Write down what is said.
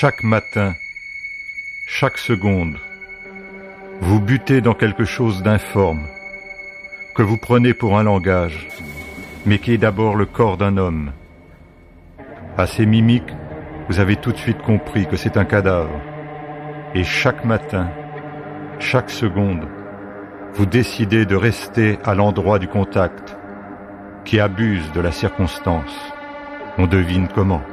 chaque matin, chaque seconde, vous butez dans quelque chose d'informe, que vous prenez pour un langage, mais qui est d'abord le corps d'un homme. À ces mimiques, vous avez tout de suite compris que c'est un cadavre. Et chaque matin, chaque seconde, vous décidez de rester à l'endroit du contact, qui abuse de la circonstance. On devine comment.